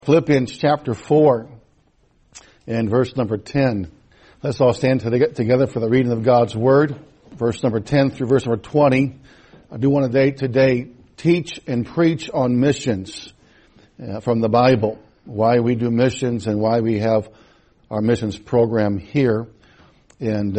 Philippians chapter 4 and verse number 10. Let's all stand together for the reading of God's Word. Verse number 10 through verse number 20. I do want to today teach and preach on missions from the Bible. Why we do missions and why we have our missions program here. And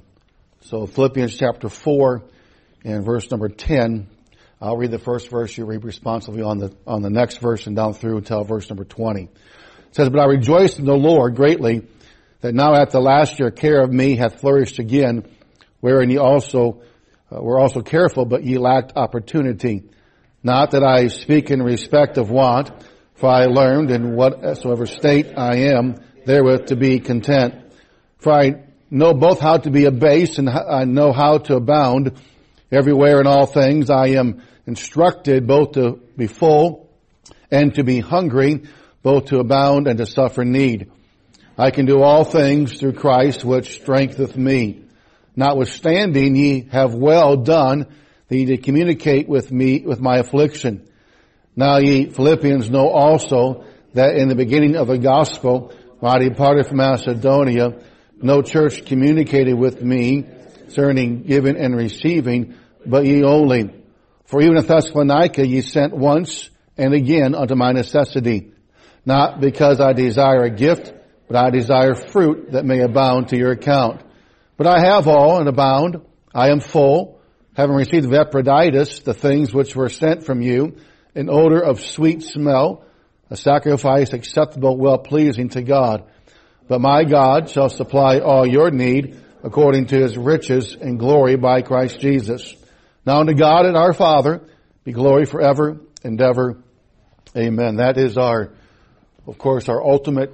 so Philippians chapter 4 and verse number 10. I'll read the first verse. You read responsively on the next verse and down through until verse number 20. It says, "But I rejoice in the Lord greatly, that now at the last your care of me hath flourished again, wherein ye also were also careful, but ye lacked opportunity. Not that I speak in respect of want, for I learned in whatsoever state I am, therewith to be content. For I know both how to be abased, and I know how to abound. Everywhere in all things I am instructed both to be full and to be hungry, both to abound and to suffer need. I can do all things through Christ which strengtheneth me. Notwithstanding ye have well done that ye did communicate with me with my affliction. Now ye Philippians know also that in the beginning of the gospel, when I departed from Macedonia, no church communicated with me concerning giving and receiving, but ye only. For even at Thessalonica ye sent once and again unto my necessity. Not because I desire a gift, but I desire fruit that may abound to your account. But I have all and abound. I am full, having received of Epaphroditus the things which were sent from you, an odor of sweet smell, a sacrifice acceptable, well-pleasing to God. But my God shall supply all your need according to his riches and glory by Christ Jesus. Now unto God and our Father be glory forever and ever. Amen." That is of course, our ultimate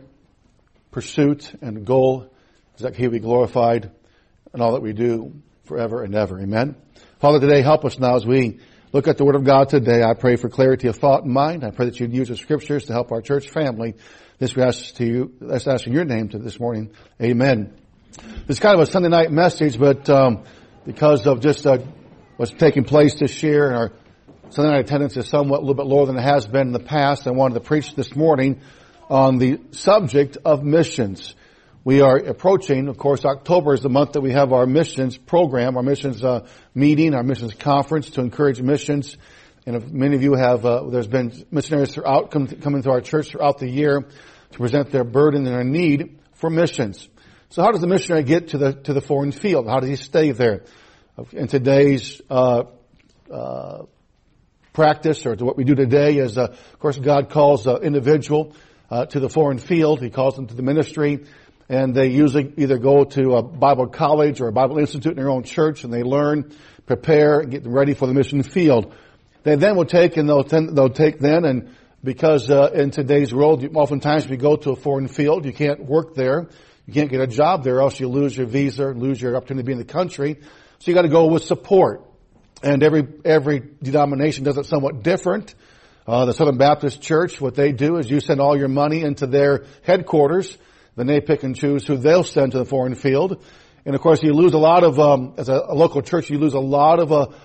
pursuit and goal is that he be glorified in all that we do forever and ever. Amen. Father, today help us now as we look at the Word of God today. I pray for clarity of thought and mind. I pray that you'd use the Scriptures to help our church family. This we ask to you. Let's ask in your name this morning. Amen. It's kind of a Sunday night message, but because of just what's taking place this year, and our Sunday night attendance is somewhat a little bit lower than it has been in the past, I wanted to preach this morning on the subject of missions. We are approaching, of course, October is the month that we have our missions program, our missions meeting, our missions conference to encourage missions. And if many of you have, there's been missionaries coming to our church throughout the year to present their burden and their need for missions. So how does the missionary get to the foreign field? How does he stay there? In today's practice, or to what we do today, is of course God calls an individual to the foreign field. He calls them to the ministry, and they usually either go to a Bible college or a Bible institute in their own church, and they learn, prepare, and get ready for the mission field. They then will take, and they'll take then, and because in today's world, oftentimes if you go to a foreign field, you can't work there. You can't get a job there, or else you lose your visa, lose your opportunity to be in the country. So you got to go with support. And every denomination does it somewhat different. The Southern Baptist Church, what they do is you send all your money into their headquarters. Then they pick and choose who they'll send to the foreign field. And of course, you lose a lot of, as a local church, you lose a lot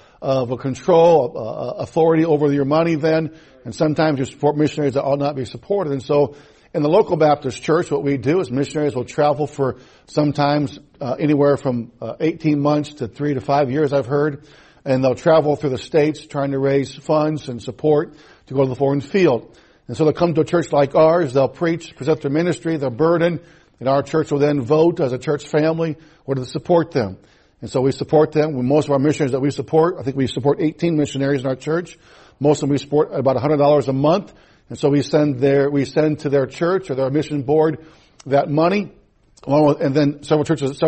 of a control, authority over your money then. And sometimes you support missionaries that ought not be supported. And so in the local Baptist church, what we do is missionaries will travel for sometimes anywhere from 18 months to 3 to 5 years, I've heard. And they'll travel through the states trying to raise funds and support to go to the foreign field. And so they'll come to a church like ours, they'll preach, present their ministry, their burden, and our church will then vote as a church family whether to support them. And so we support them. Most of our missionaries that we support, I think we support 18 missionaries in our church. Most of them we support about $100 a month. And so we send to their church or their mission board that money. And then several churches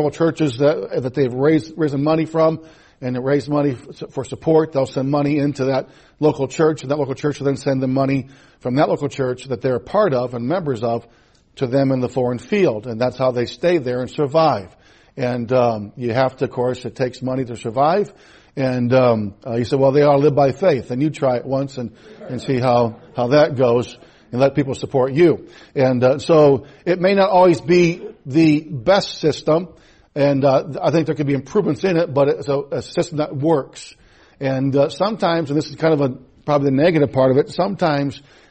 that they've risen money from and raise money for support, they'll send money into that local church, and that local church will then send the money from that local church that they're a part of and members of to them in the foreign field. And that's how they stay there and survive. And you have to, of course, it takes money to survive. And you say, well, they all live by faith. And you try it once and see how that goes, and let people support you. And so it may not always be the best system, and I think there could be improvements in it, but it's a system that works. And sometimes, and this is kind of probably the negative part of it, sometimes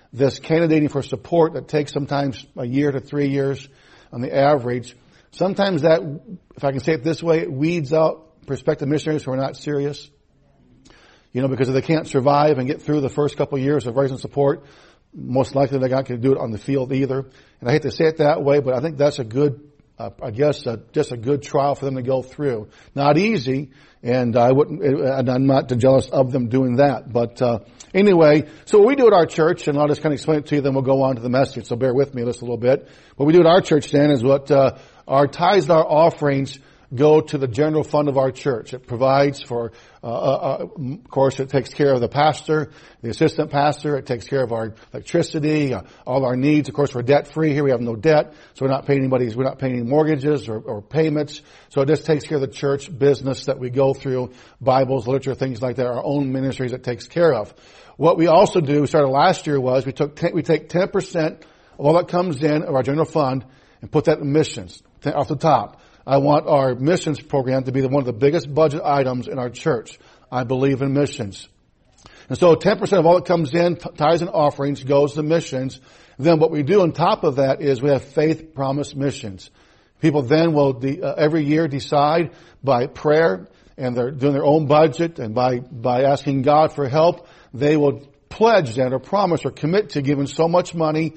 this candidating for support that takes sometimes a year to 3 years on the average, sometimes that, if I can say it this way, it weeds out prospective missionaries who are not serious. Because if they can't survive and get through the first couple of years of raising support, most likely they're not going to do it on the field either. And I hate to say it that way, but I think that's a good, just a good trial for them to go through. Not easy, and I'm not jealous of them doing that. But anyway, so what we do at our church, and I'll just kind of explain it to you, then we'll go on to the message, so bear with me just a little bit. What we do at our church, Dan, is what our tithes and our offerings go to the general fund of our church. It provides for, of course, it takes care of the pastor, the assistant pastor. It takes care of our electricity, all our needs. Of course, we're debt free here. We have no debt, so we're not paying any mortgages or payments. So it just takes care of the church business that we go through, Bibles, literature, things like that. Our own ministries it takes care of. What we also do, we started last year, was we take 10% of all that comes in of our general fund and put that in missions off the top. I want our missions program to be one of the biggest budget items in our church. I believe in missions. And so 10% of all that comes in, tithes and offerings, goes to missions. Then what we do on top of that is we have faith promise missions. People then will every year decide by prayer, and they're doing their own budget, and by asking God for help, they will pledge then or promise or commit to giving so much money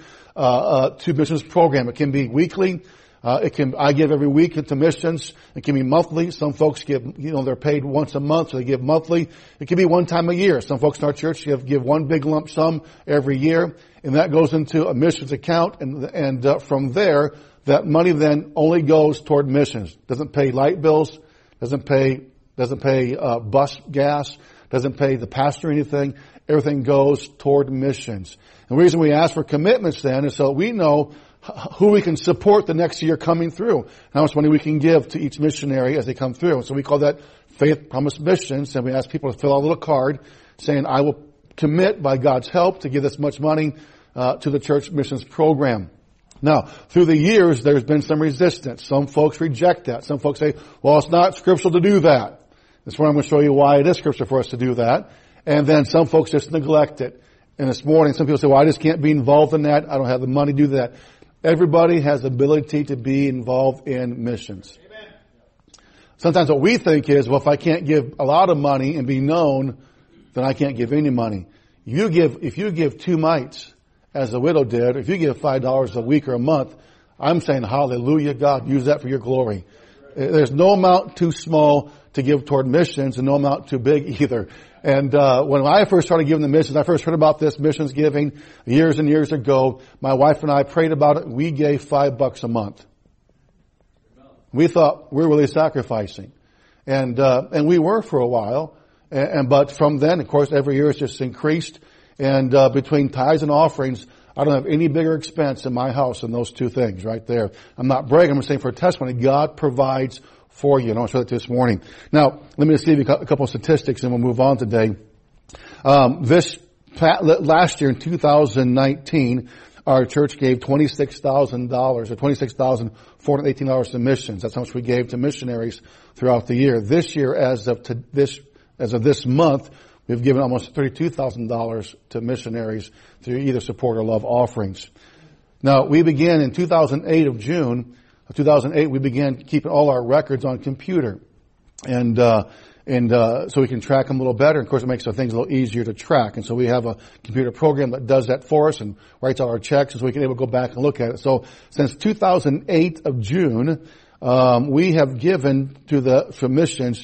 to missions program. It can be weekly. I give every week into missions. It can be monthly. Some folks give, they're paid once a month, so they give monthly. It can be one time a year. Some folks in our church give one big lump sum every year, and that goes into a missions account, and from there, that money then only goes toward missions. Doesn't pay light bills, doesn't pay bus gas, doesn't pay the pastor anything. Everything goes toward missions. And the reason we ask for commitments then is so we know who we can support the next year coming through, how much money we can give to each missionary as they come through. So we call that Faith Promise Missions, and we ask people to fill out a little card saying, I will commit by God's help to give this much money to the church missions program. Now, through the years, there's been some resistance. Some folks reject that. Some folks say, well, it's not scriptural to do that. This morning I'm going to show you why it is scriptural for us to do that. And then some folks just neglect it. And this morning, some people say, well, I just can't be involved in that. I don't have the money to do that. Everybody has the ability to be involved in missions. Amen. Sometimes what we think is, well, if I can't give a lot of money and be known, then I can't give any money. If you give 2 mites, as the widow did, if you give $5 a week or a month, I'm saying, hallelujah, God, use that for your glory. There's no amount too small to give toward missions and no amount too big either. And when I first started giving the missions, I first heard about this missions giving years and years ago. My wife and I prayed about it. We gave $5 a month. We thought we were really sacrificing. And we were for a while. But from then, of course, every year it's just increased. And between tithes and offerings, I don't have any bigger expense in my house than those two things right there. I'm not bragging. I'm saying for a testimony, God provides for you. And I want to show that this morning. Now, let me just give you a couple of statistics and we'll move on today. Last year in 2019, our church gave $26,000 or $26,418 to missions. That's how much we gave to missionaries throughout the year. This year, as of this month, we've given almost $32,000 to missionaries through either support or love offerings. Now, we began in 2008 of June of 2008, we began keeping all our records on computer. And so we can track them a little better. Of course, it makes our things a little easier to track. And so we have a computer program that does that for us and writes out our checks, so we can able to go back and look at it. So since 2008 of June, we have given for missions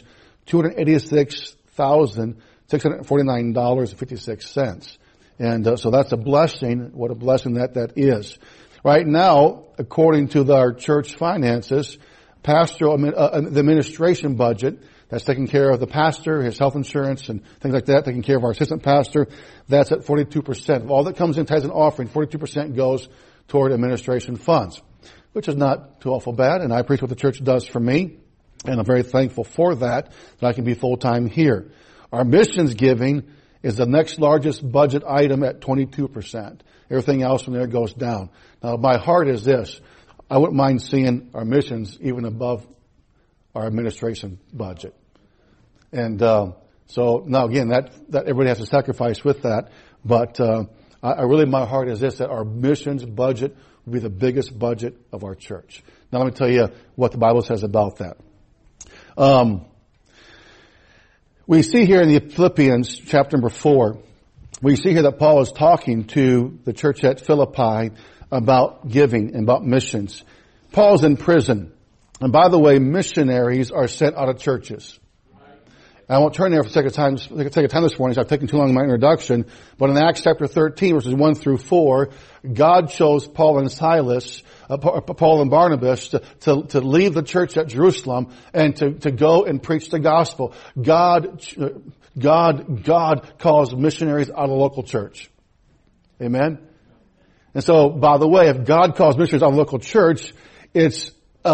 $286,649.56. And so that's a blessing. What a blessing that is. Right now, according to our church finances, the administration budget, that's taking care of the pastor, his health insurance and things like that, taking care of our assistant pastor, that's at 42%. Of all that comes in tithes and offering, 42% goes toward administration funds, which is not too awful bad, and I appreciate what the church does for me, and I'm very thankful for that I can be full-time here. Our missions giving is the next largest budget item at 22%. Everything else from there goes down. Now, my heart is this. I wouldn't mind seeing our missions even above our administration budget. And so now again, that everybody has to sacrifice with that. But My heart is this, that our missions budget will be the biggest budget of our church. Now let me tell you what the Bible says about that. We see here in the Philippians chapter number 4, we see here that Paul is talking to the church at Philippi about giving and about missions. Paul's in prison. And by the way, missionaries are sent out of churches. I won't turn there for the sake of time this morning, so I've taken too long in my introduction. But in Acts chapter 13, verses 1 through 4, God chose Paul and Silas, Paul and Barnabas to leave the church at Jerusalem and to go and preach the gospel. God calls missionaries out of the local church. Amen? And so, by the way, if God calls missionaries out of the local church, it's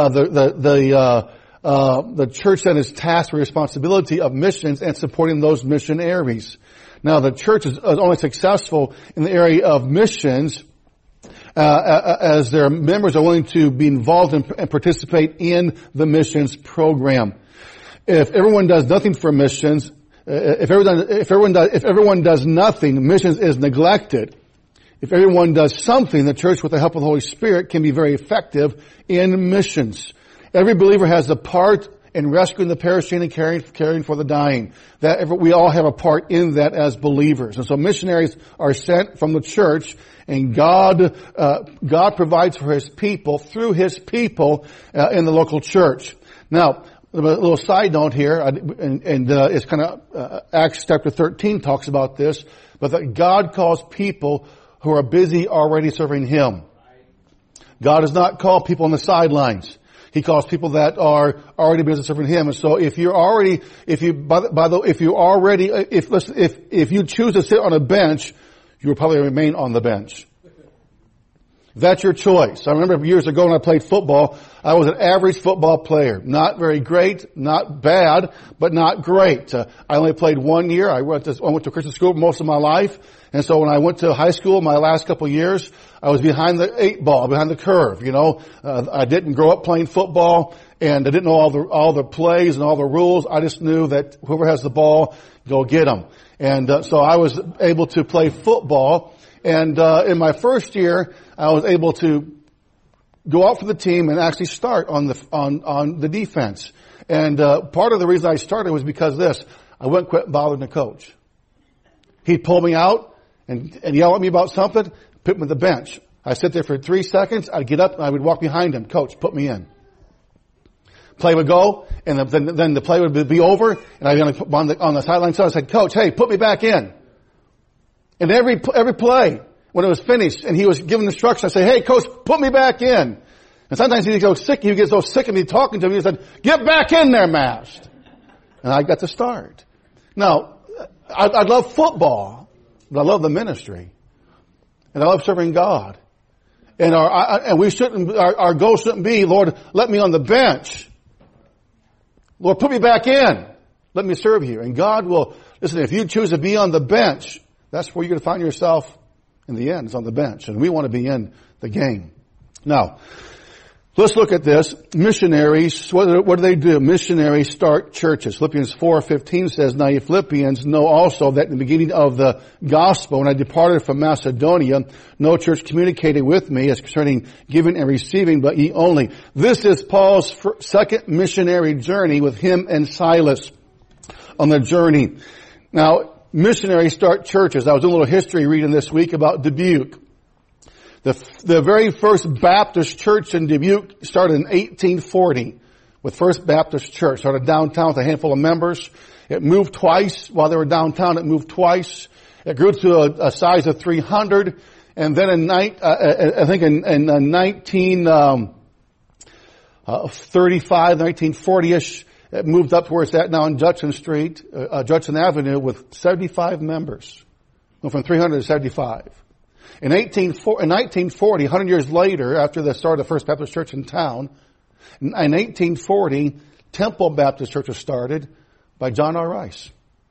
the church then is tasked with the responsibility of missions and supporting those missionaries. Now, the church is only successful in the area of missions as their members are willing to be involved and participate in the missions program. If everyone does nothing for missions, if everyone does nothing, missions is neglected. If everyone does something, the church, with the help of the Holy Spirit, can be very effective in missions. Every believer has a part in rescuing the perishing and caring for the dying. We all have a part in that as believers. And so missionaries are sent from the church, and God provides for His people through His people in the local church. Now, a little side note here, it's kind of Acts chapter 13 talks about this, but that God calls people who are busy already serving Him. God does not call people on the sidelines. He calls people that are already busy serving Him. And so if you choose to sit on a bench, you will probably remain on the bench. That's your choice. I remember years ago when I played football, I was an average football player. Not very great, not bad, but not great. I only played 1 year. I went to Christian school most of my life. And so when I went to high school, my last couple of years, I was behind the 8 ball, behind the curve, I didn't grow up playing football, and I didn't know all the plays and all the rules. I just knew that whoever has the ball, go get them. And so I was able to play football. And in my first year, I was able to go out for the team and actually start on the defense. And part of the reason I started was because of this. I wouldn't quit bothering the coach. He'd pull me out and yell at me about something, put me on the bench. I'd sit there for 3 seconds, I'd get up and I would walk behind him. Coach, put me in. Play would go, and then the play would be over, and I'd be on the sideline. So I said, Coach, hey, put me back in. And every play, when it was finished and he was giving instructions, I say, hey, Coach, put me back in. And sometimes he'd go sick. He gets so sick of me talking to me. He said, get back in there, Mast. And I got to start. Now, I love football, but I love the ministry. And I love serving God. And our goal shouldn't be, Lord, let me on the bench. Lord, put me back in. Let me serve you. And God will, listen, if you choose to be on the bench, that's where you're going to find yourself in the end, is on the bench. And we want to be in the game. Now, let's look at this. Missionaries, what do they do? Missionaries start churches. Philippians 4:15 says, now you Philippians know also that in the beginning of the gospel, when I departed from Macedonia, no church communicated with me as concerning giving and receiving, but ye only. This is Paul's second missionary journey with him and Silas on the journey. Now, missionaries start churches. I was doing a little history reading this week about Dubuque. The very first Baptist church in Dubuque started in 1840 with First Baptist Church. Started downtown with a handful of members. It moved twice while they were downtown. It moved twice. It grew to a size of 300. And then in 1935, 1940-ish, it moved up to where it's at now in Judson Avenue with 75 members. Went from 300 to 75. In 1940, 100 years later, after the start of the First Baptist Church in town, in 1840, Temple Baptist Church was started by John R. Rice.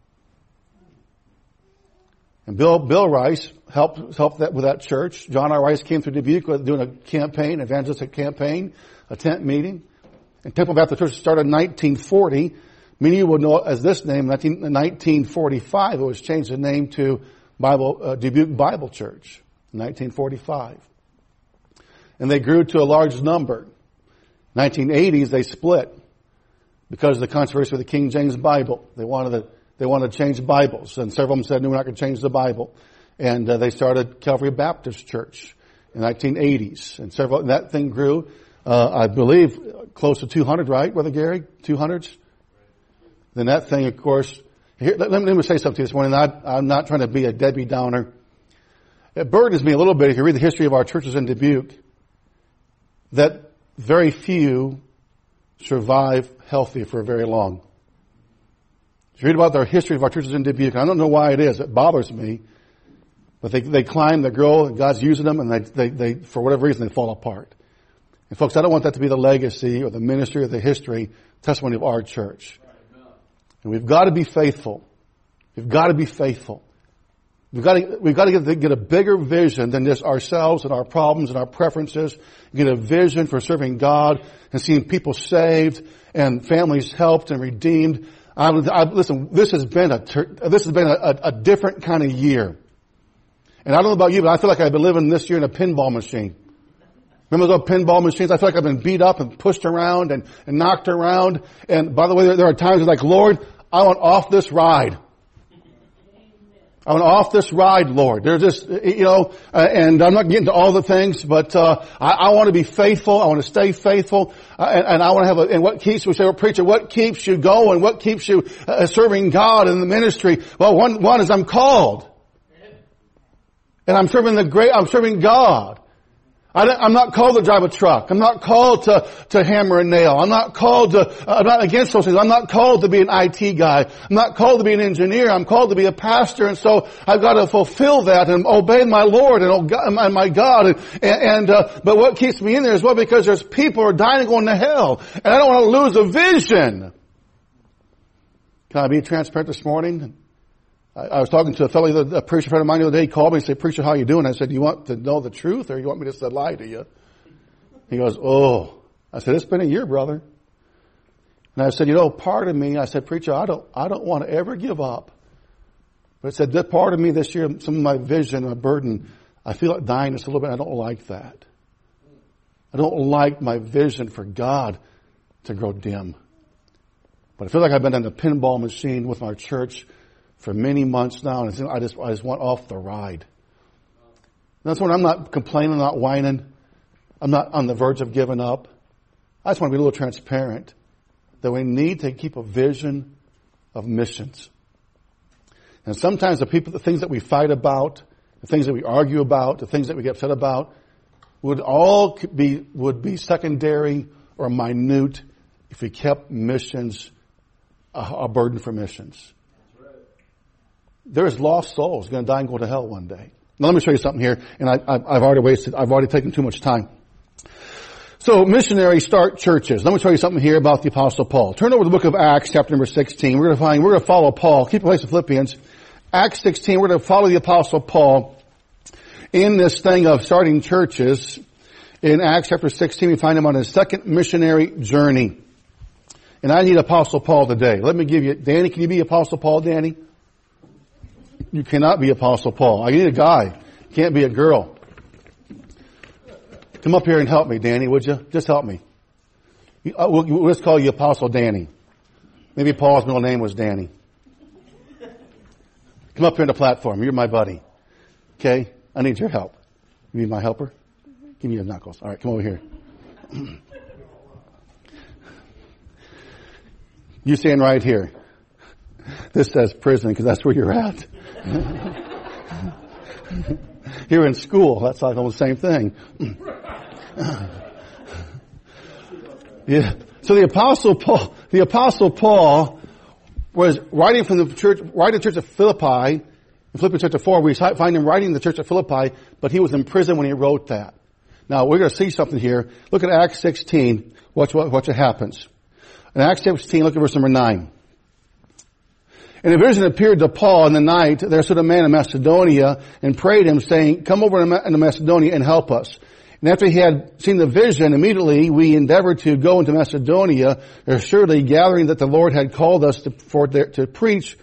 And Bill Rice helped with that church. John R. Rice came through Dubuque doing a campaign, evangelistic campaign, a tent meeting. And Temple Baptist Church started in 1940. Many of you will know it as this name. In 1945, it was changed the name to Dubuque Bible Church in 1945. And they grew to a large number. 1980s, they split because of the controversy with the King James Bible. They wanted to change Bibles, and several of them said, no, we're not going to change the Bible. And they started Calvary Baptist Church in the 1980s. And that thing grew, I believe, close to 200, right, Brother Gary? 200s? Then that thing, of course, here, let me say something this morning. I'm not trying to be a Debbie Downer. It burdens me a little bit if you read the history of our churches in Dubuque, that very few survive healthy for very long. If you read about the history of our churches in Dubuque, I don't know why it is. It bothers me. But they climb, they grow, and God's using them, and they for whatever reason, they fall apart. And folks, I don't want that to be the legacy or the ministry or the history, testimony of our church. And we've got to be faithful. We've got to be faithful. We've got to get a bigger vision than just ourselves and our problems and our preferences. Get a vision for serving God and seeing people saved and families helped and redeemed. Listen, this has been a different kind of year. And I don't know about you, but I feel like I've been living this year in a pinball machine. Remember those pinball machines? I feel like I've been beat up and pushed around and knocked around. And by the way, there are times it's like, Lord, I want off this ride. I want off this ride, Lord. There's this, and I'm not getting to all the things, but I want to be faithful. I want to stay faithful, and I want to have and what keeps, we say, well, preacher, what keeps you going? What keeps you serving God in the ministry? Well, one is I'm called, and I'm serving God. I'm not called to drive a truck. I'm not called to hammer a nail. I'm not against those things. I'm not called to be an IT guy. I'm not called to be an engineer. I'm called to be a pastor. And so I've got to fulfill that and obey my Lord and my God. But what keeps me in there is, well, because there's people who are dying and going to hell. And I don't want to lose a vision. Can I be transparent this morning? I was talking to a preacher friend of mine the other day. He called me and said, preacher, how you doing? I said, do you want to know the truth or you want me to just lie to you? He goes, oh. I said, it's been a year, brother. And I said, part of me, I said, preacher, I don't want to ever give up. But I said, that part of me this year, some of my vision, my burden, I feel like dying just a little bit. I don't like that. I don't like my vision for God to grow dim. But I feel like I've been in a pinball machine with my church for many months now, and I just want off the ride. That's when I'm not complaining, I'm not whining. I'm not on the verge of giving up. I just want to be a little transparent that we need to keep a vision of missions. And sometimes the things that we fight about, the things that we argue about, the things that we get upset about, would be secondary or minute if we kept missions a burden for missions. There's lost souls going to die and go to hell one day. Now let me show you something here, and I've already taken too much time. So missionaries start churches. Let me show you something here about the Apostle Paul. Turn over to the book of Acts, chapter number 16. We're going to follow Paul. Keep a place of Philippians. Acts 16, we're going to follow the Apostle Paul in this thing of starting churches. In Acts chapter 16, we find him on his second missionary journey. And I need Apostle Paul today. Let me give you, Danny, can you be Apostle Paul, Danny? You cannot be Apostle Paul. I need a guy. You can't be a girl. Come up here and help me, Danny, would you? Just help me. We'll just call you Apostle Danny. Maybe Paul's middle name was Danny. Come up here on the platform. You're my buddy. Okay? I need your help. You need my helper? Give me your knuckles. All right, come over here. You stand right here. This says prison because that's where you're at. Here in school, that's like almost the same thing. Yeah. So the Apostle Paul was writing from the church of Philippi. In Philippians chapter 4, we find him writing in the church of Philippi, but he was in prison when he wrote that. Now we're going to see something here. Look at Acts 16. Watch what happens. In Acts 16, look at verse number 9. And a vision appeared to Paul in the night. There stood a man in Macedonia and prayed him, saying, come over to Macedonia and help us. And after he had seen the vision, immediately we endeavored to go into Macedonia, assuredly gathering that the Lord had called us to preach.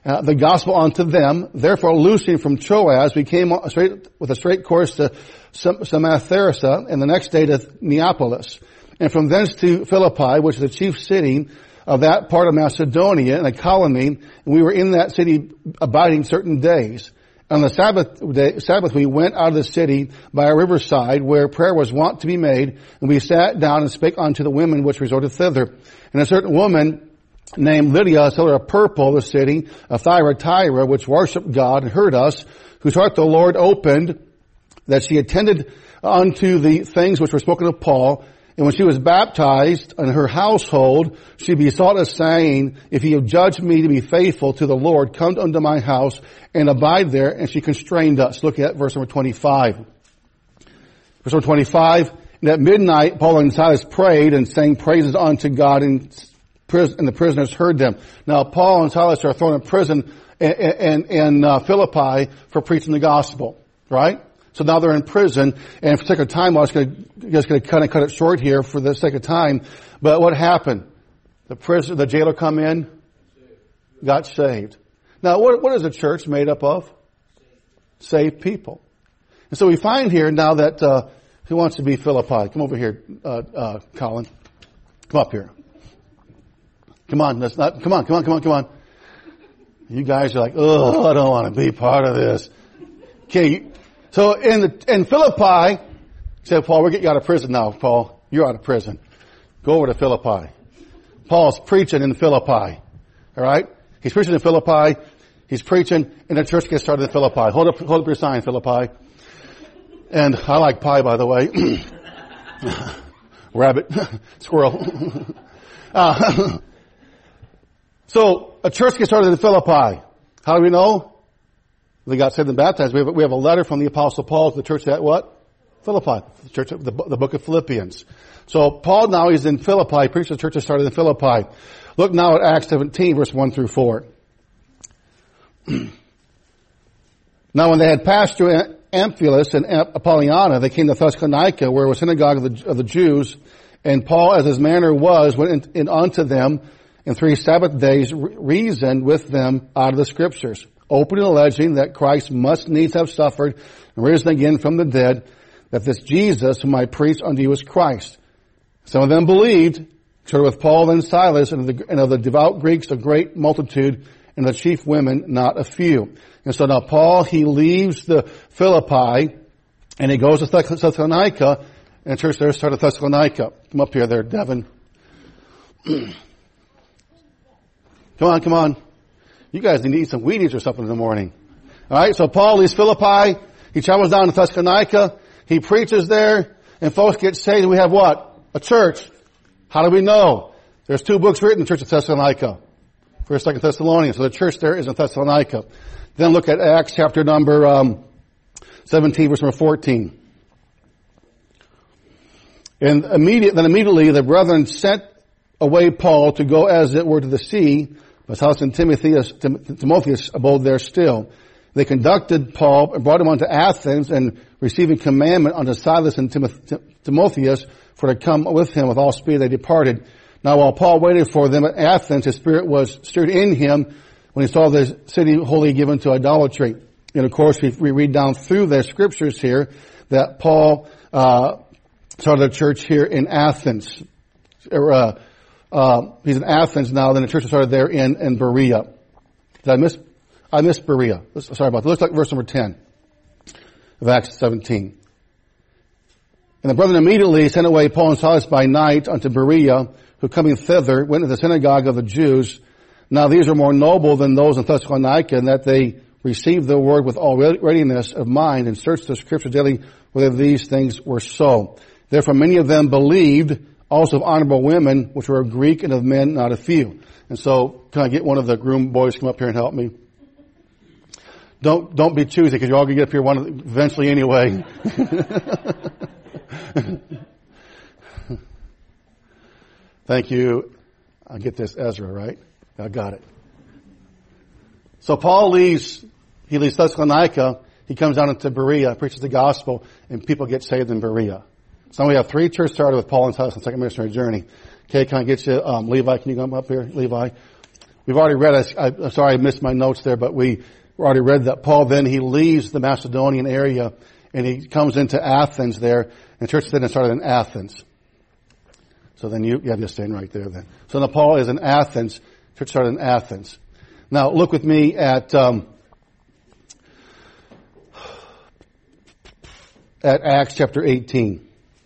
the gospel unto them. Therefore, loosing from Troas, we came with a straight course to Samothrace, and the next day to Neapolis, and from thence to Philippi, which is the chief city of that part of Macedonia, and a colony, and we were in that city abiding certain days. On the Sabbath we went out of the city by a riverside where prayer was wont to be made, and we sat down and spake unto the women which resorted thither. And a certain woman named Lydia, seller of purple, the city of Thyatira, which worshipped God, and heard us, whose heart the Lord opened, that she attended unto the things which were spoken of Paul. And when she was baptized in her household, she besought us, saying, if ye have judged me to be faithful to the Lord, come unto my house and abide there. And she constrained us. Look at verse number 25. Verse number 25, and at midnight Paul and Silas prayed and sang praises unto God, and the prisoners heard them. Now Paul and Silas are thrown in prison in Philippi for preaching the gospel, right? So now they're in prison, and for the sake of time, I was just going to kind of cut it short here for the sake of time. But what happened? The jailer come in, got saved. Now, what is a church made up of? Saved people. And so we find here now that who wants to be Philippi? Come over here, Colin. Come up here. Come on, come on. You guys are like, oh, I don't want to be part of this. Okay. So in Philippi, he said, Paul, we're getting you out of prison now, Paul. You're out of prison. Go over to Philippi. Paul's preaching in Philippi. Alright? He's preaching in Philippi. He's preaching, and the church gets started in Philippi. Hold up your sign, Philippi. And I like pie, by the way. Rabbit. Squirrel. So a church gets started in Philippi. How do we know? They got saved and baptized. We have a letter from the Apostle Paul to the church at what? Philippi. The church, the book of Philippians. So Paul now is in Philippi. Preached the church that started in Philippi. Look now at Acts 17, verse 1 through 4. Now when they had passed through Amphipolis and Apollonia, they came to Thessalonica, where was synagogue of the Jews. And Paul, as his manner was, went in unto them, and 3 Sabbath days reasoned with them out of the Scriptures, openly alleging that Christ must needs have suffered and risen again from the dead, that this Jesus whom I preach unto you is Christ. Some of them believed, together with Paul and Silas, and of the devout Greeks a great multitude, and the chief women not a few. And so now Paul, he leaves the Philippi, and he goes to Thessalonica, and the church there started Thessalonica. Come up here there, Devin. Come on. You guys need to eat some Wheaties or something in the morning. Alright, so Paul leaves Philippi. He travels down to Thessalonica. He preaches there. And folks get saved. And we have what? A church. How do we know? There's 2 books written in the church of Thessalonica. 1st, 2nd Thessalonians. So the church there is in Thessalonica. Then look at Acts chapter number 17, verse number 14. And immediately the brethren sent away Paul to go as it were to the sea, but Silas and Timotheus abode there still. They conducted Paul and brought him unto Athens, and receiving commandment unto Silas and Timotheus for to come with him with all speed, they departed. Now while Paul waited for them at Athens, his spirit was stirred in him when he saw the city wholly given to idolatry. And of course, we read down through the scriptures here that Paul started a church here in Athens. He's in Athens now, then the church started there in Berea. I missed Berea. Sorry about that. Let's look at verse number 10 of Acts 17. And the brethren immediately sent away Paul and Silas by night unto Berea, who coming thither went to the synagogue of the Jews. Now these are more noble than those in Thessalonica, in that they received the word with all readiness of mind, and searched the scriptures daily whether these things were so. Therefore many of them believed, also of honorable women, which were of Greek, and of men not a few. And so, can I get one of the groom boys to come up here and help me? Don't be choosy, because you're all going to get up here eventually anyway. Thank you. I'll get this, Ezra, right? I got it. So Paul leaves Thessalonica. He comes down into Berea, preaches the gospel, and people get saved in Berea. So we have 3 churches started with Paul and Silas on the second missionary journey. Okay, can I get you, Levi, can you come up here? Levi. we've already read, I'm sorry I missed my notes there, but we already read that Paul then he leaves the Macedonian area and he comes into Athens there, and church then started in Athens. So then you have your stand right there then. So now Paul is in Athens, church started in Athens. Now look with me at Acts chapter 18.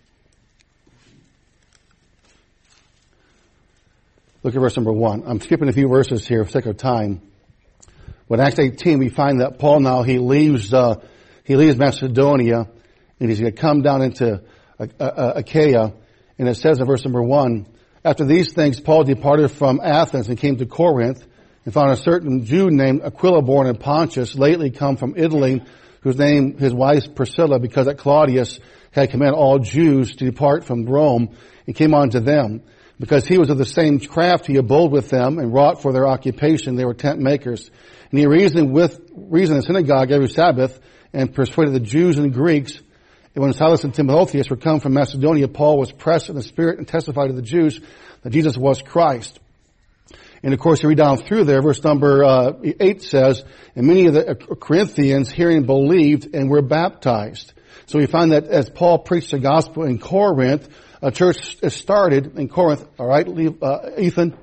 Look at verse number 1. I'm skipping a few verses here for sake of time. But in Acts 18, we find that Paul now, he leaves Macedonia, and he's going to come down into Achaia. And it says in verse number 1, after these things, Paul departed from Athens and came to Corinth, and found a certain Jew named Aquila, born in Pontus, lately come from Italy, whose name his wife Priscilla, because that Claudius had commanded all Jews to depart from Rome, and came on to them. Because he was of the same craft, he abode with them and wrought for their occupation. They were tent makers. And he reasoned in the synagogue every Sabbath and persuaded the Jews and Greeks. And when Silas and Timotheus were come from Macedonia, Paul was pressed in the Spirit and testified to the Jews that Jesus was Christ. And of course, you read down through there, verse number 8 says, and many of the Corinthians hearing believed and were baptized. So we find that as Paul preached the gospel in Corinth, a church started in Corinth. All right, Ethan.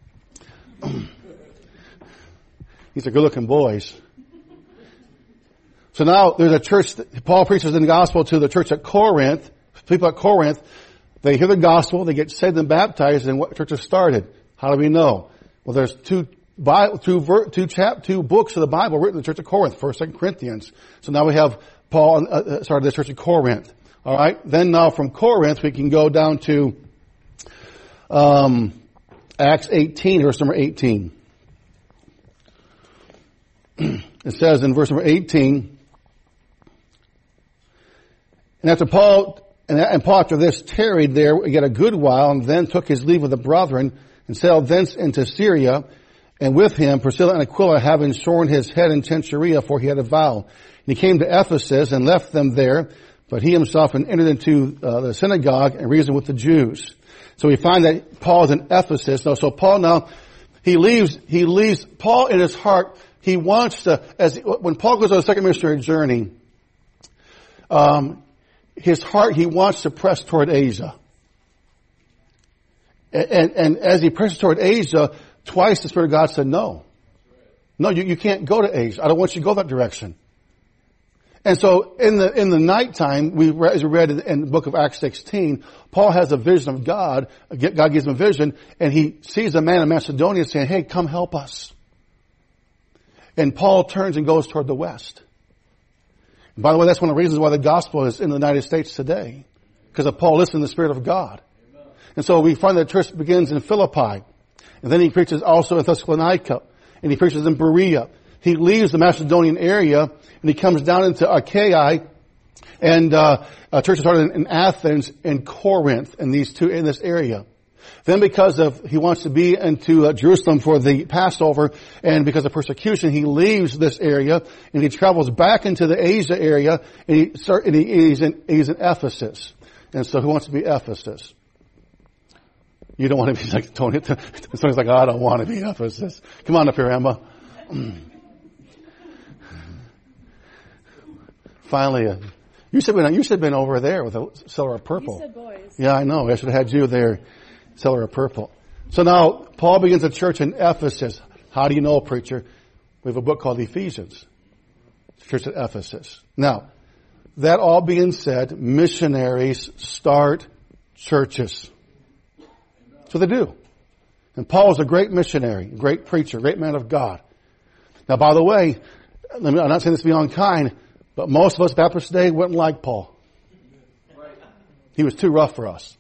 These are good-looking boys. So now there's a church. Paul preaches in the gospel to the church at Corinth. People at Corinth, they hear the gospel, they get saved and baptized, and what church has started? How do we know? Well, there's two books of the Bible written in the church of Corinth, 1st, 2nd Corinthians. So now we have Paul started the church of Corinth. All right. Then now from Corinth we can go down to Acts 18, verse number 18. It says in verse number 18, and after Paul after this tarried there yet a good while, and then took his leave of the brethren, and sailed thence into Syria, and with him Priscilla and Aquila, having shorn his head in Cenchrea, for he had a vow. And he came to Ephesus and left them there. But he himself entered into the synagogue and reasoned with the Jews. So we find that Paul is in Ephesus. So Paul now, he leaves Paul in his heart. He wants to, when Paul goes on a second missionary journey, his heart, he wants to press toward Asia. And as he presses toward Asia, twice the Spirit of God said, no, you can't go to Asia. I don't want you to go that direction. And so in the nighttime, as we read in the book of Acts 16, Paul has a vision of God. God gives him a vision, and he sees a man in Macedonia saying, hey, come help us. And Paul turns and goes toward the west. And by the way, that's one of the reasons why the gospel is in the United States today. Because of Paul listening to the Spirit of God. Amen. And so we find that the church begins in Philippi. And then he preaches also in Thessalonica. And he preaches in Berea. He leaves the Macedonian area and he comes down into Achaia, and a church started in Athens and Corinth, in this area. Then because he wants to be into Jerusalem for the Passover, and because of persecution, he leaves this area and he travels back into the Asia area, and he's in Ephesus. And so who wants to be Ephesus? You don't want to be like Tony. Tony's like, I don't want to be Ephesus. Come on up here, Emma. Finally, you should have been over there with a seller of purple. You said boys. Yeah, I know. I should have had you there, seller of purple. So now, Paul begins a church in Ephesus. How do you know, preacher? We have a book called Ephesians. Church at Ephesus. Now, that all being said, missionaries start churches. That's what they do. And Paul is a great missionary, a great preacher, a great man of God. Now, by the way, I'm not saying this to be unkind, but most of us Baptists today wouldn't like Paul. He was too rough for us.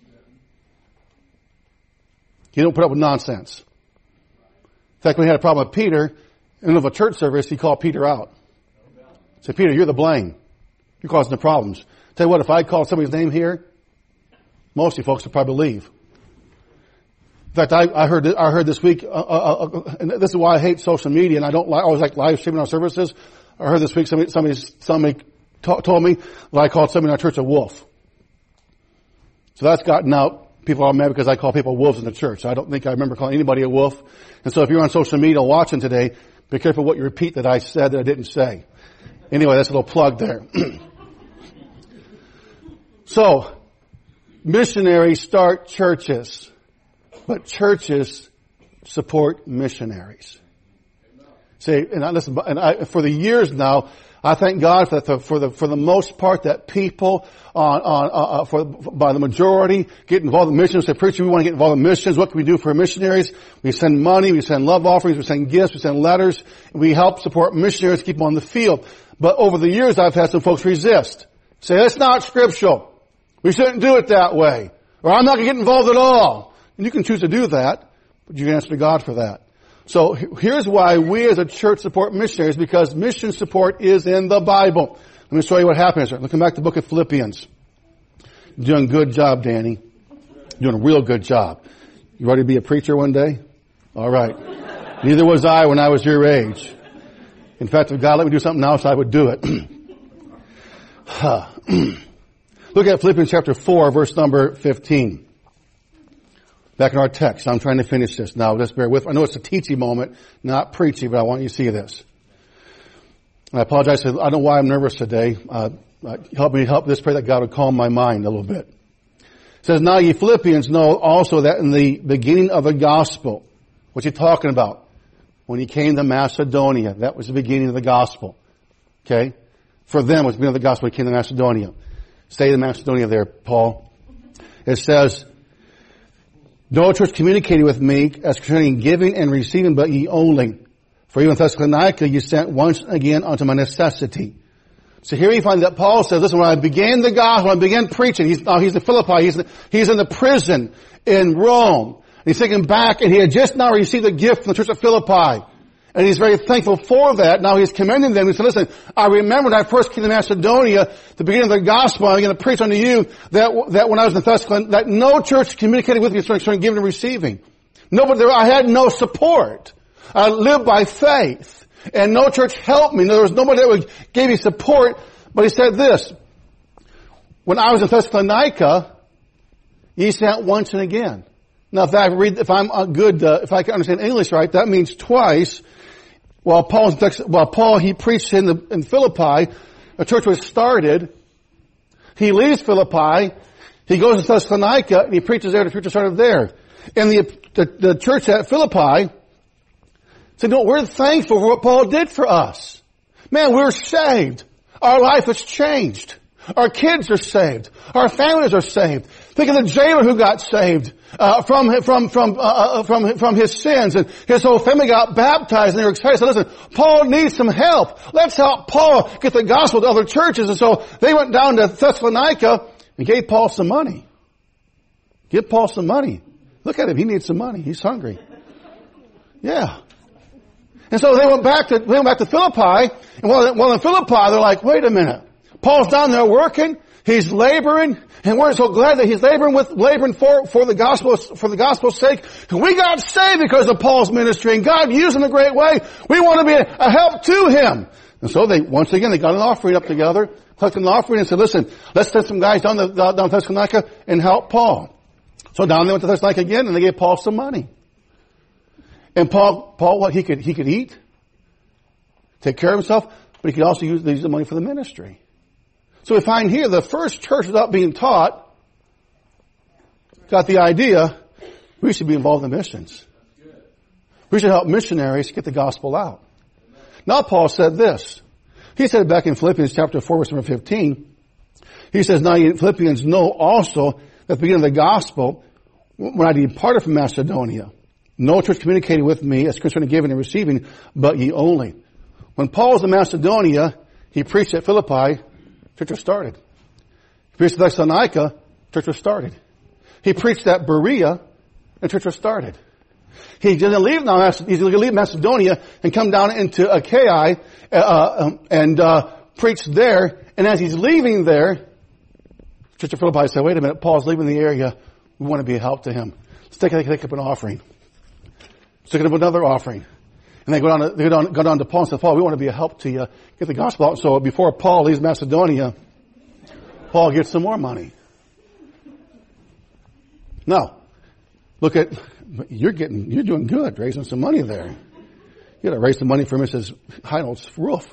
He didn't put up with nonsense. In fact, when he had a problem with Peter, in the middle of a church service, he called Peter out. He said, Peter, you're the blame. You're causing the problems. Tell you what, if I called somebody's name here, most of you folks would probably leave. In fact, I heard this week, and this is why I hate social media, and I always like live streaming our services. I heard this week somebody told me that I called somebody in our church a wolf. So that's gotten out People are mad because I call people wolves in the church. I don't think I remember calling anybody a wolf. And so if you're on social media watching today, be careful what you repeat that I said that I didn't say. Anyway, that's a little plug there. So, missionaries start churches, but churches support missionaries. See, and listen, for the years now, I thank God for the most part that people by the majority get involved in missions. Say, preacher, we want to get involved in missions. What can we do for missionaries? We send money, we send love offerings, we send gifts, we send letters. We help support missionaries, keep them on the field. But over the years, I've had some folks resist. Say, that's not scriptural. We shouldn't do it that way. Or I'm not going to get involved at all. And you can choose to do that, but you can answer to God for that. So here's why we as a church support missionaries, because mission support is in the Bible. Let me show you what happens here. Looking back to the book of Philippians. You're doing a good job, Danny. You're doing a real good job. You ready to be a preacher one day? All right. Neither was I when I was your age. In fact, if God let me do something else, I would do it. Look at Philippians chapter 4, verse number 15. Back in our text. I'm trying to finish this now. Just bear with me. I know it's a teachy moment, not preachy, but I want you to see this. And I apologize. I don't know why I'm nervous today. Help this, pray that God would calm my mind a little bit. It says, now ye Philippians know also that in the beginning of the gospel, what you talking about? When he came to Macedonia, that was the beginning of the gospel. Okay? For them, it was the beginning of the gospel. He came to Macedonia. Stay in Macedonia there, Paul. It says, no church communicated with me as concerning giving and receiving, but ye only. For even Thessalonica ye sent once again unto my necessity. So here you find that Paul says, listen, when I began the gospel, when I began preaching, he's in Philippi, he's in the prison in Rome. And he's thinking back, and he had just now received a gift from the church of Philippi. And he's very thankful for that. Now he's commending them. He said, listen, I remember when I first came to Macedonia, the beginning of the gospel, I'm going to preach unto you that when I was in Thessalonica, that no church communicated with me concerning giving and receiving. I had no support. I lived by faith. And no church helped me. There was nobody that gave me support. But he said this, when I was in Thessalonica, ye sent once and again. Now if I can understand English right, that means twice. While Paul, he preached in Philippi, a church was started. He leaves Philippi. He goes to Thessalonica and he preaches there. The church started there. And the church at Philippi said, no, we're thankful for what Paul did for us. Man, we're saved. Our life has changed. Our kids are saved. Our families are saved. Think of the jailer who got saved from his sins, and his whole family got baptized, and they were excited. So listen, Paul needs some help. Let's help Paul get the gospel to other churches. And so they went down to Thessalonica and gave Paul some money. Give Paul some money. Look at him. He needs some money. He's hungry. Yeah. And so they went back to Philippi, and while in Philippi, they're like, wait a minute. Paul's down there working. He's laboring, and we're so glad that he's laboring for the gospel's sake. We got saved because of Paul's ministry, and God used him in a great way. We want to be a help to him. And so they got an offering up together, collected an offering, and said, listen, let's send some guys down to Thessalonica and help Paul. So down they went to Thessalonica again, and they gave Paul some money. And Paul, what he could eat, take care of himself, but he could also use the money for the ministry. So we find here the first church, without being taught, got the idea we should be involved in missions. We should help missionaries get the gospel out. Now Paul said this. He said back in Philippians chapter 4, verse number 15, he says, now ye Philippians know also that at the beginning of the gospel, when I departed from Macedonia, no church communicated with me as concerning giving and receiving, but ye only. When Paul was in Macedonia, he preached at Philippi, church was started. He preached at Thessalonica, church was started. He preached at Berea, and church was started. He's going to leave Macedonia and come down into Achaia and preach there. And as he's leaving there, church of Philippi said, wait a minute, Paul's leaving the area. We want to be a help to him. Let's take up an offering. Let's take up another offering. And they go down to Paul and say, Paul, we want to be a help to you. Get the gospel out. So before Paul leaves Macedonia, Paul gets some more money. No. Look at, you're doing good, raising some money there. You got to raise some money for Mrs. Heinold's roof.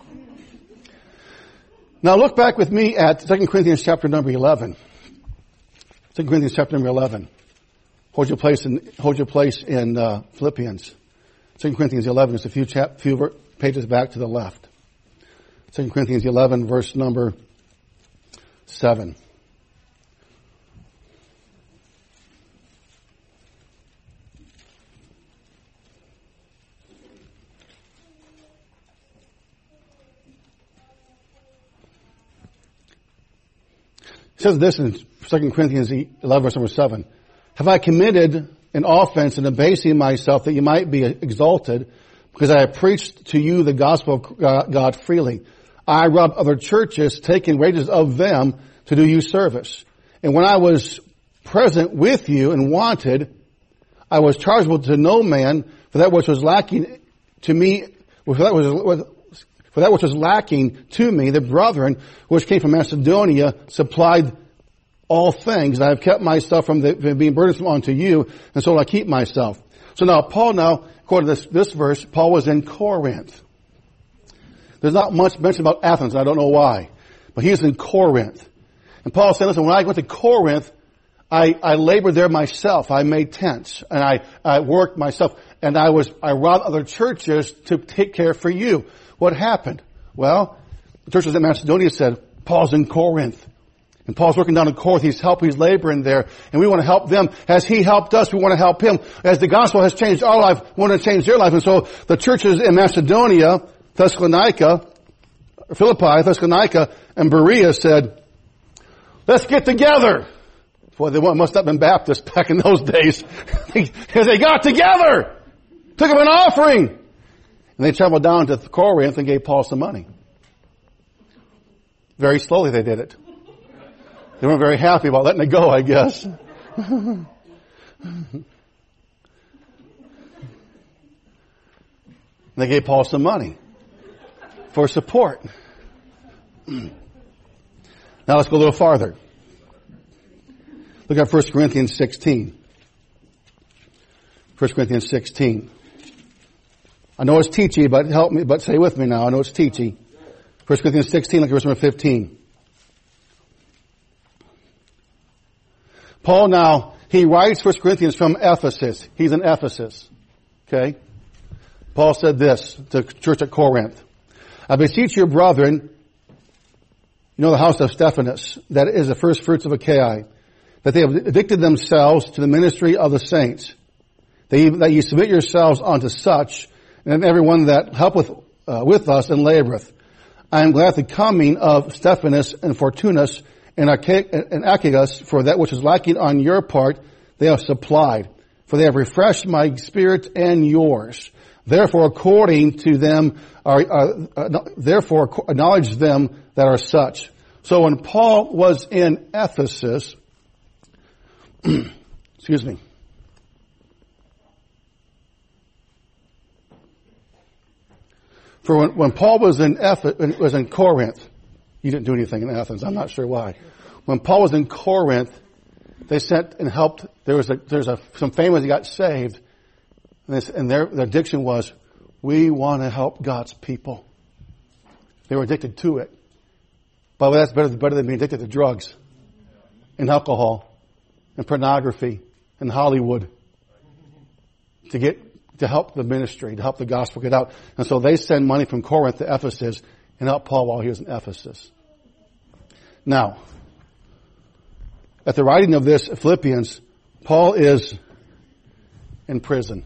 Now look back with me at 2 Corinthians chapter number 11. 2 Corinthians chapter number 11. Hold your place in Philippians. 2 Corinthians 11 is a few pages back to the left. 2 Corinthians 11 verse number 7. It says this in 2 Corinthians 11 verse number 7. Have I committed an offense in abasing myself that you might be exalted, because I have preached to you the gospel of God freely? I robbed other churches, taking wages of them to do you service. And when I was present with you and wanted, I was chargeable to no man for that which was lacking to me, for that which was lacking to me, the brethren which came from Macedonia supplied all things. I have kept myself from being burdensome unto you, and so I keep myself. So now, according to this verse, Paul was in Corinth. There's not much mentioned about Athens, and I don't know why. But he is in Corinth. And Paul said, listen, when I went to Corinth, I labored there myself. I made tents, and I worked myself, and I robbed other churches to take care for you. What happened? Well, the churches in Macedonia said, Paul's in Corinth. And Paul's working down in Corinth. He's laboring there. And we want to help them. As he helped us, we want to help him. As the gospel has changed our life, we want to change their life. And so the churches in Macedonia, Thessalonica, and Berea said, let's get together. Boy, they must have been Baptists back in those days. Because they got together. Took them an offering. And they traveled down to Corinth and gave Paul some money. Very slowly they did it. They weren't very happy about letting it go, I guess. They gave Paul some money for support. Now let's go a little farther. Look at 1 Corinthians 16. 1 Corinthians 16. I know it's teachy, but help me, but stay with me now. I know it's teachy. 1 Corinthians 16, look at verse number 15. Paul now, he writes 1 Corinthians from Ephesus. He's in Ephesus. Okay? Paul said this to the church at Corinth. I beseech you, brethren, you know the house of Stephanas, that is the first fruits of Achaia, that they have addicted themselves to the ministry of the saints, that ye submit yourselves unto such, and everyone that helpeth with us and laboreth. I am glad at the coming of Stephanas and Fortunus and Achaicus, for that which is lacking on your part they have supplied, for they have refreshed my spirit and yours. Therefore, according to them, therefore acknowledge them that are such. So when Paul was in Ephesus, excuse me. For when Paul was in Corinth, he didn't do anything in Athens. I'm not sure why. When Paul was in Corinth, they sent and helped. There's some families that got saved, and their addiction was, we want to help God's people. They were addicted to it. But that's better than being addicted to drugs, and alcohol, and pornography, and Hollywood. To help the ministry, to help the gospel get out. And so they send money from Corinth to Ephesus and help Paul while he was in Ephesus. Now, at the writing of this Philippians, Paul is in prison.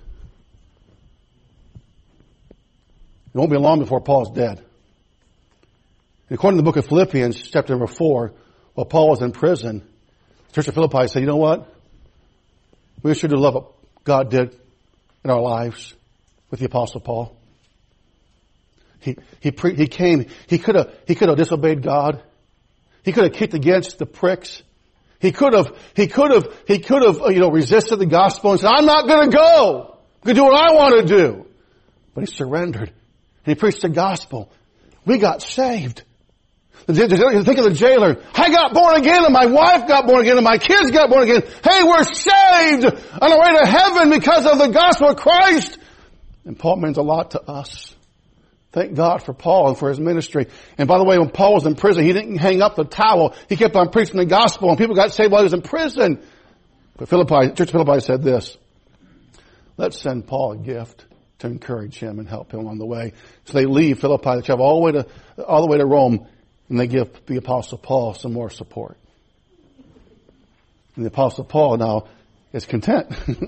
It won't be long before Paul's dead. And according to the book of Philippians, chapter number 4, while Paul was in prison, the church of Philippi said, you know what? We should do love what God did in our lives with the Apostle Paul. He came. He could have disobeyed God. He could have kicked against the pricks. He could have resisted the gospel and said, I'm not going to go. I'm going to do what I want to do. But he surrendered and he preached the gospel. We got saved. Think of the jailer. I got born again and my wife got born again and my kids got born again. Hey, we're saved on our way to heaven because of the gospel of Christ. And Paul means a lot to us. Thank God for Paul and for his ministry. And by the way, when Paul was in prison, he didn't hang up the towel. He kept on preaching the gospel and people got saved while he was in prison. But Church of Philippi said this: let's send Paul a gift to encourage him and help him along the way. So they leave Philippi, they travel all the way to Rome, and they give the Apostle Paul some more support. And the Apostle Paul now is content.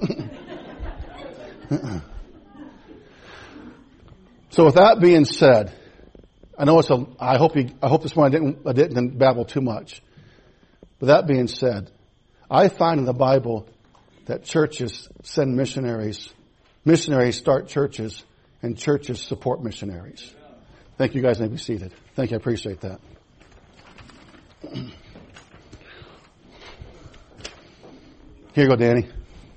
So with that being said, I know I hope this morning I didn't babble too much. With that being said, I find in the Bible that churches send missionaries, missionaries start churches, and churches support missionaries. Thank you. Guys may be seated. Thank you. I appreciate that. Here you go, Danny.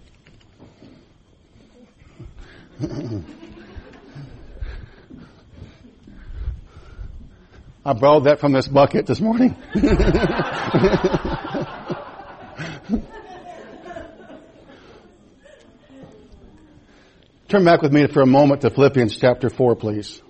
I borrowed that from this bucket this morning. Turn back with me for a moment to Philippians chapter 4, please.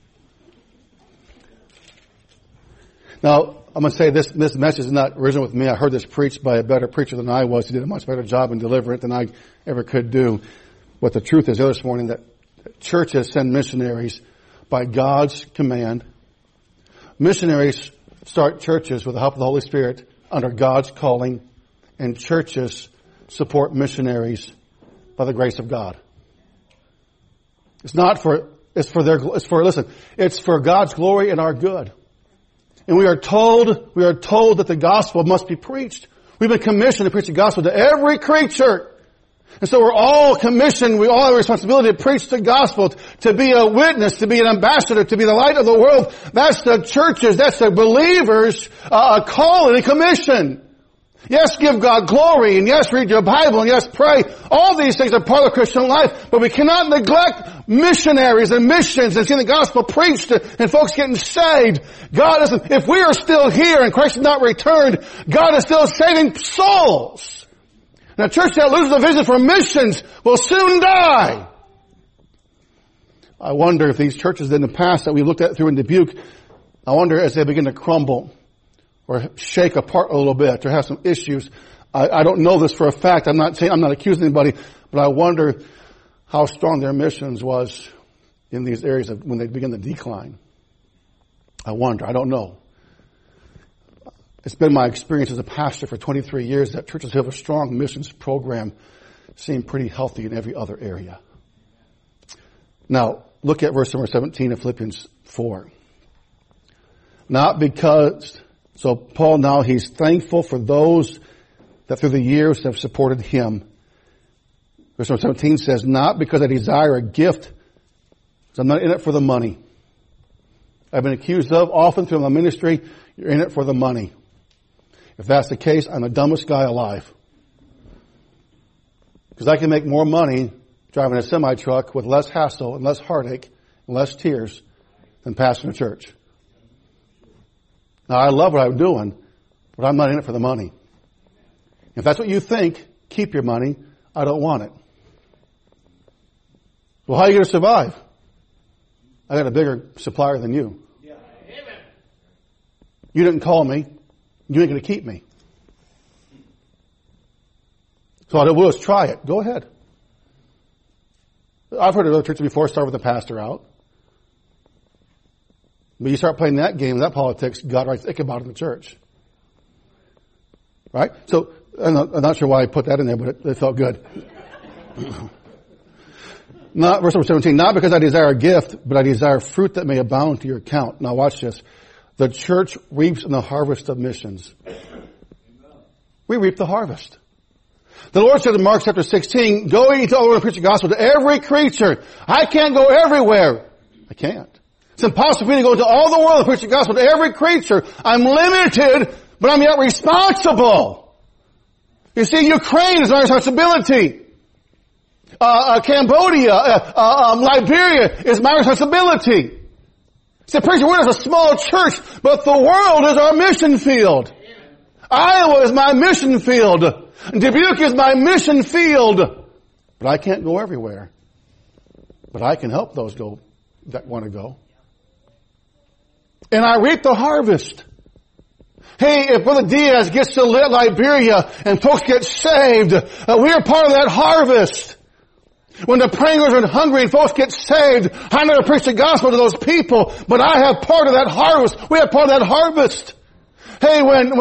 Now, I'm going to say this message is not original with me. I heard this preached by a better preacher than I was. He did a much better job in delivering it than I ever could do. But the truth is this morning that churches send missionaries by God's command. Missionaries start churches with the help of the Holy Spirit under God's calling, and churches support missionaries by the grace of God. It's for God's glory and our good. And we are told that the gospel must be preached. We've been commissioned to preach the gospel to every creature. And so we're all commissioned, we all have a responsibility to preach the gospel, to be a witness, to be an ambassador, to be the light of the world. That's the churches, that's the believers' call and a commission. Yes, give God glory, and yes, read your Bible, and yes, pray. All these things are part of the Christian life, but we cannot neglect missionaries and missions and seeing the gospel preached and folks getting saved. God isn't, if we are still here and Christ has not returned, God is still saving souls. Now, a church that loses a vision for missions will soon die. I wonder if these churches in the past that we looked at through in Dubuque, I wonder as they begin to crumble or shake apart a little bit or have some issues. I don't know this for a fact. I'm not accusing anybody, but I wonder how strong their missions was in these areas when they begin to decline. I wonder. I don't know. It's been my experience as a pastor for 23 years that churches who have a strong missions program seem pretty healthy in every other area. Now, look at verse number 17 of Philippians 4. So Paul now, he's thankful for those that through the years have supported him. Verse number 17 says, not because I desire a gift, so I'm not in it for the money. I've been accused of often through my ministry, you're in it for the money. If that's the case, I'm the dumbest guy alive. Because I can make more money driving a semi-truck with less hassle and less heartache and less tears than pastoring a church. Now, I love what I'm doing, but I'm not in it for the money. If that's what you think, keep your money. I don't want it. Well, how are you going to survive? I got a bigger supplier than you. You didn't call me. You ain't going to keep me. So all I will is try it. Go ahead. I've heard of other churches before start with the pastor out. But you start playing that game, that politics, God writes Ichabod in the church. Right? So, I'm not sure why I put that in there, but it felt good. Verse number 17, not because I desire a gift, but I desire fruit that may abound to your account. Now watch this. The church reaps in the harvest of missions. We reap the harvest. The Lord said in Mark chapter 16, go ye to all the world and preach the gospel to every creature. I can't go everywhere. I can't. It's impossible for me to go to all the world and preach the gospel to every creature. I'm limited, but I'm yet responsible. You see, Ukraine is my responsibility. Cambodia, Liberia is my responsibility. Say, preacher, we're just a small church, but the world is our mission field. Iowa is my mission field. Dubuque is my mission field. But I can't go everywhere. But I can help those go that want to go. And I reap the harvest. Hey, if Brother Diaz gets to Liberia and folks get saved, we are part of that harvest. When the prayers are hungry and folks get saved, I never preach the gospel to those people, but I have part of that harvest. We have part of that harvest. Hey, when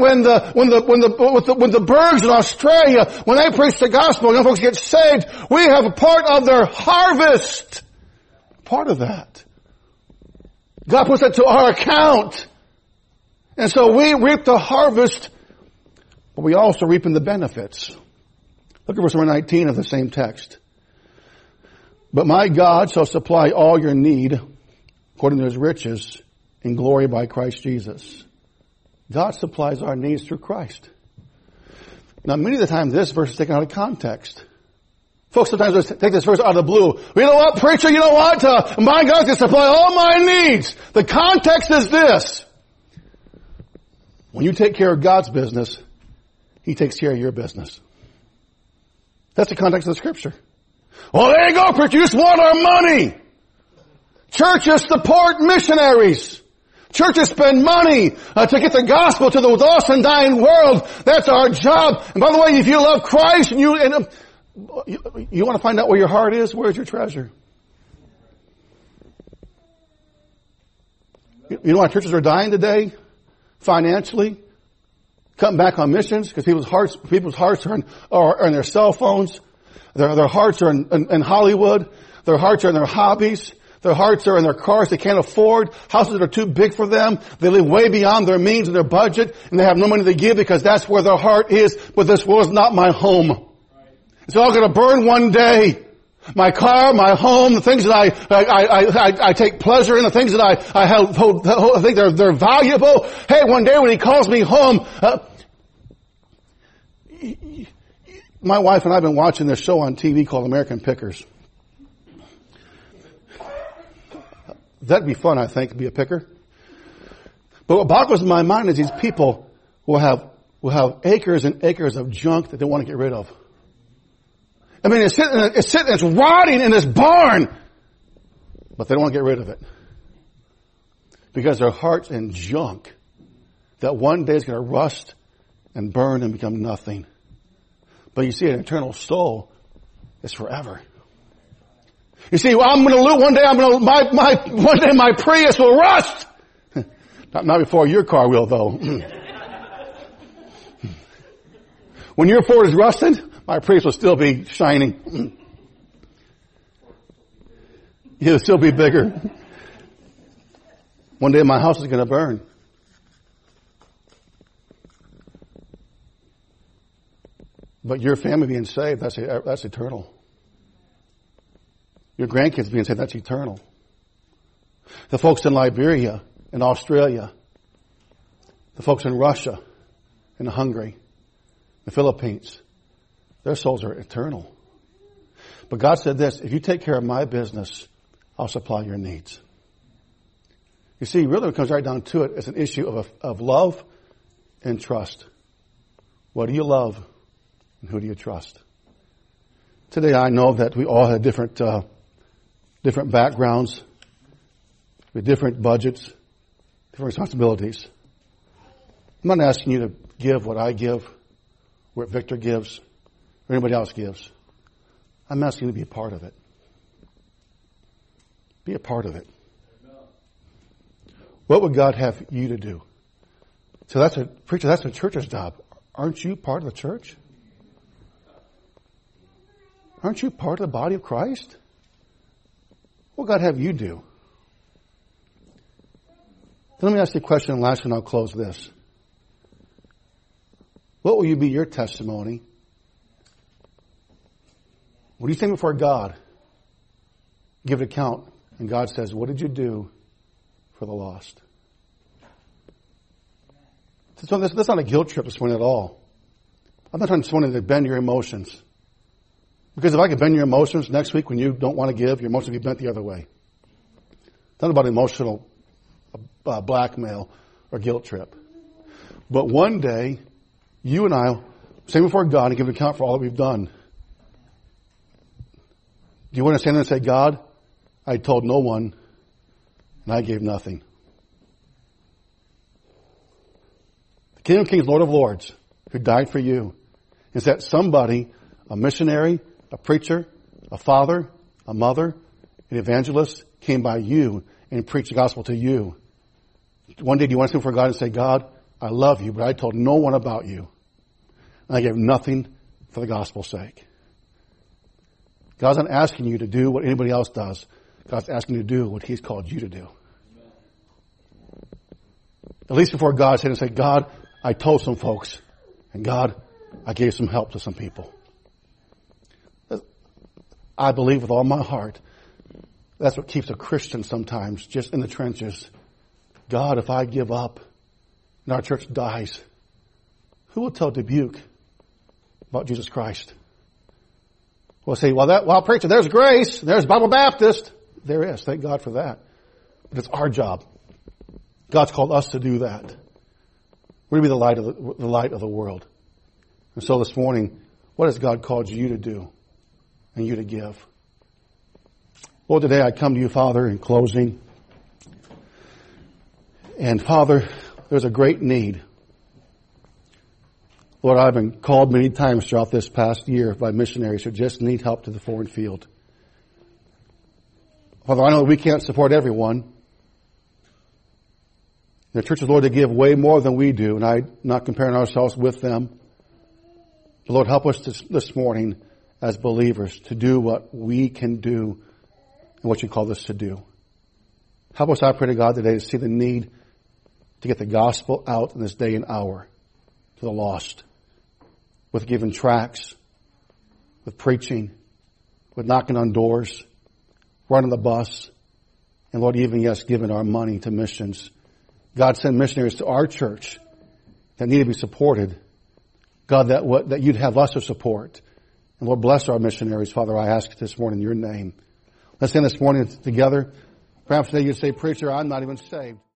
the Bergs in Australia, when they preach the gospel and young folks get saved, we have a part of their harvest. Part of that. God puts that to our account. And so we reap the harvest, but we also reap in the benefits. Look at verse number 19 of the same text. But my God shall supply all your need according to his riches in glory by Christ Jesus. God supplies our needs through Christ. Now, many of the time, this verse is taken out of context. Folks sometimes take this verse out of the blue. You know what, preacher? You know what? My God can supply all my needs. The context is this. When you take care of God's business, he takes care of your business. That's the context of the Scripture. Well, there you go, preacher. You just want our money. Churches support missionaries. Churches spend money to get the gospel to the lost and dying world. That's our job. And by the way, if you love Christ and you want to find out where your heart is, where's your treasure? You know why churches are dying today? Financially, cutting back on missions because people's hearts are in their cell phones. Their hearts are in Hollywood. Their hearts are in their hobbies. Their hearts are in their cars they can't afford. Houses that are too big for them. They live way beyond their means and their budget, and they have no money to give because that's where their heart is. But this world is not my home. It's all going to burn one day. My car, my home, the things that I take pleasure in, the things that I think they're valuable. Hey, one day when he calls me home, my wife and I have been watching this show on TV called American Pickers. That'd be fun, I think, to be a picker. But what boggles my mind is these people will have acres and acres of junk that they want to get rid of. I mean, it's rotting in this barn, but they don't want to get rid of it. Because their heart's in junk that one day is going to rust and burn and become nothing. But you see, an eternal soul is forever. You see, I'm going to lose one day. One day my Prius will rust. Not before your car will, though. When your Ford is rusted, my Prius will still be shining. It'll still be bigger. One day my house is going to burn. But your family being saved, that's eternal. Your grandkids being saved, that's eternal. The folks in Liberia, in Australia, the folks in Russia, in Hungary, the Philippines, their souls are eternal. But God said this, if you take care of my business, I'll supply your needs. You see, really it comes right down to it. It's an issue of love and trust. What do you love and who do you trust? Today I know that we all have different backgrounds, with different budgets, different responsibilities. I'm not asking you to give what I give, what Victor gives, or anybody else gives. I'm asking you to be a part of it. Be a part of it. What would God have you to do? So that's a church's job. Aren't you part of the church? Aren't you part of the body of Christ? What would God have you do? Let me ask you a question and last, and I'll close this. What will be your testimony? When you stand before God, give an account, and God says, what did you do for the lost? So that's not a guilt trip this morning at all. I'm not trying to bend your emotions. Because if I could bend your emotions next week when you don't want to give, your emotions will be bent the other way. It's not about emotional blackmail or guilt trip. But one day, you and I stand before God and give an account for all that we've done. Do you want to stand there and say, God, I told no one and I gave nothing? The King of Kings, Lord of Lords, who died for you, is that somebody, a missionary, a preacher, a father, a mother, an evangelist, came by you and preached the gospel to you. One day, do you want to stand before God and say, God, I love you, but I told no one about you. And I gave nothing for the gospel's sake. God's not asking you to do what anybody else does. God's asking you to do what He's called you to do. At least before God, stand and say, God, I told some folks, and God, I gave some help to some people. I believe with all my heart, that's what keeps a Christian sometimes, just in the trenches. God, if I give up and our church dies, who will tell Dubuque about Jesus Christ? We'll say, well, preacher, there's grace, there's Bible Baptist. There is, thank God for that. But it's our job. God's called us to do that. We're to be the light of the world. And so this morning, what has God called you to do and you to give? Lord, today I come to you, Father, in closing. And Father, there's a great need. Lord, I've been called many times throughout this past year by missionaries who just need help to the foreign field. Father, I know that we can't support everyone. The churches, Lord, they give way more than we do, and I'm not comparing ourselves with them. But Lord, help us this morning as believers to do what we can do and what you call us to do. Help us, I pray to God today, to see the need to get the gospel out in this day and hour to the lost, with giving tracts, with preaching, with knocking on doors, running the bus, and Lord, even, yes, giving our money to missions. God, send missionaries to our church that need to be supported. God, that you'd have us to support. And Lord, bless our missionaries, Father, I ask this morning in your name. Let's stand this morning together. Perhaps today you'd say, preacher, I'm not even saved.